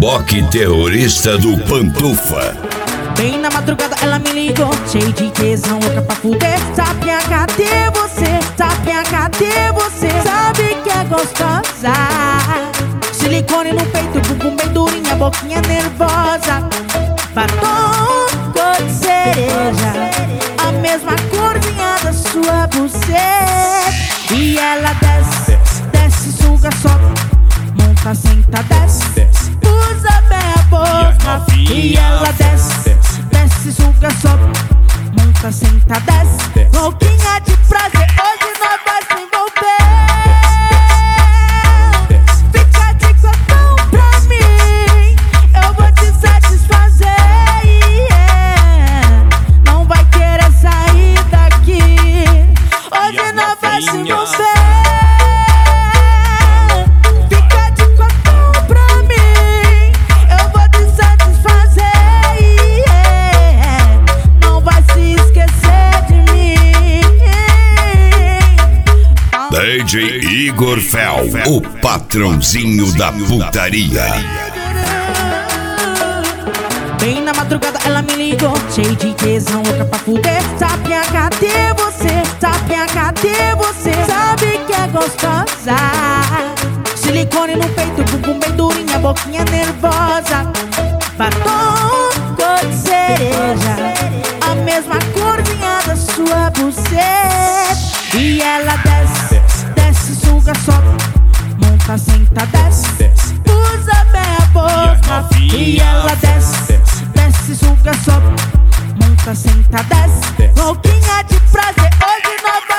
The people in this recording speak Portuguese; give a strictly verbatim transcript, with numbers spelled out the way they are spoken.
reboque terrorista do Pantufa. Bem na madrugada ela me ligou, cheio de tesão, louca pra fuder. Sapinha, cadê você? Sapinha, cadê você? Sabe que é gostosa. Silicone no peito, bumbum bem durinha, boquinha nervosa. Batom cor de cereja, a mesma corzinha da sua buceta. E ela desce, desce, suga, sobe, monta, senta, desce, usa bem a boca. E ela desce, desce, suga, sobe, monta, senta, desce, louquinha de prazer, hoje nós vai se envolver. Fica de cotão pra mim, eu vou te satisfazer, yeah. Não vai querer sair daqui, hoje nós vai se envolver. D J Igor Fel, o patrãozinho da putaria. Bem na madrugada ela me ligou, cheio de tesão, louca pra fuder. Sapinha, cadê você? Sapinha, cadê você? Sabe que é gostosa. Silicone no peito, bumbum bem durinha, boquinha nervosa. Batom cor de cereja, a mesma corzinha da sua buceta. E ela desce, desce, suga, sobe, monta, senta, desce, usa bem a boca. E ela desce, desce, suga, sobe, monta, senta, desce, louquinha de prazer, hoje nós vai